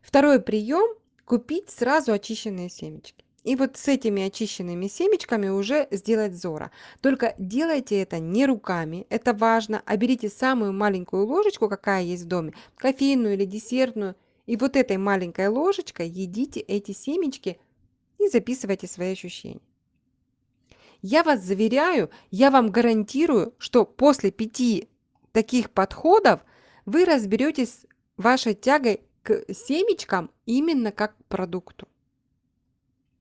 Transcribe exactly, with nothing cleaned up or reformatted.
Второй прием – купить сразу очищенные семечки. И вот с этими очищенными семечками уже сделать зора. Только делайте это не руками, это важно, а берите самую маленькую ложечку, какая есть в доме, кофейную или десертную, и вот этой маленькой ложечкой едите эти семечки и записывайте свои ощущения. Я вас заверяю, я вам гарантирую, что после пяти таких подходов вы разберетесь с вашей тягой к семечкам именно как к продукту.